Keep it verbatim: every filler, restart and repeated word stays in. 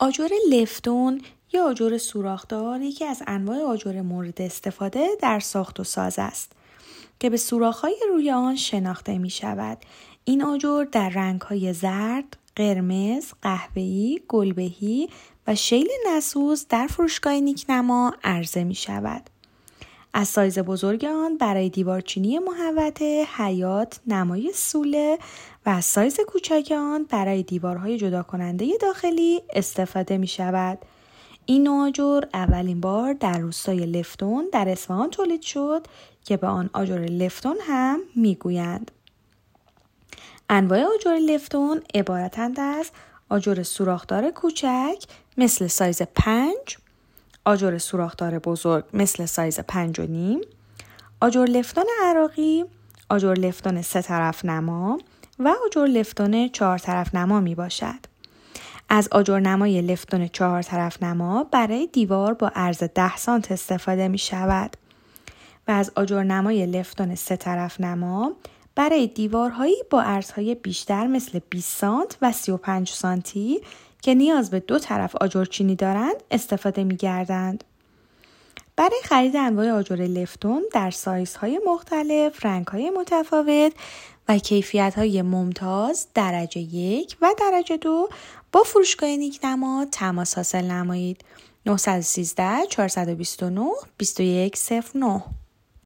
آجر لفتون یا آجر سوراخدار یکی از انواع آجر مورد استفاده در ساخت و ساز است که به سوراخ‌های روی آن شناخته می شود. این آجر در رنگ‌های زرد، قرمز، قهوه‌ای، گلبهی و شیل نسوز در فروشگاه نیکنما عرضه می شود. از سایز بزرگ آن برای دیوارچینی محوطه، حیاط، نمای سوله و از سایز کوچک آن برای دیوارهای جدا کننده داخلی استفاده می شود. این نوع آجر اولین بار در روستای لفتون در اصفهان تولید شد که به آن آجر لفتون هم می گویند. انواع آجر لفتون عبارتند از آجر سوراخدار کوچک مثل سایز پنج، آجر سوراخدار بزرگ مثل سایز پنج و نیم، آجر لفتون عراقی، آجر لفتون سه طرف نما و آجر لفتون چهار طرف نما می باشد. از آجر نمای لفتون چهار طرف نما برای دیوار با عرض ده سانت استفاده می شود و از آجر نمای لفتون سه طرف نما برای دیوارهایی با عرضهای بیشتر مثل بیست سانت و سی و پنج سانتی که نیاز به دو طرف آجرچینی دارند استفاده می گردند. برای خرید انواع آجر لفتون در سایزهای مختلف، رنگهای متفاوت و کیفیتهای ممتاز درجه یک و درجه دو با فروشگاه نیکنما تماس حاصل نمایید. نه یک سه چهار دو نه دو یک صفر نه